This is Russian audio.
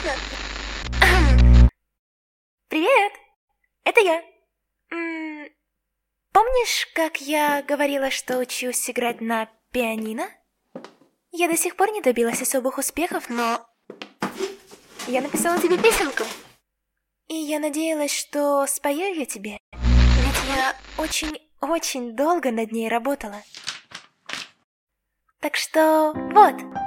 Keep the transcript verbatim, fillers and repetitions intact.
Серьезно? Привет! Это я. М, Помнишь, как я говорила, что учусь играть на пианино? Я до сих пор не добилась особых успехов, но я написала тебе песенку. И я надеялась, что спою ее тебе. Ведь я очень-очень долго над ней работала. Так что вот.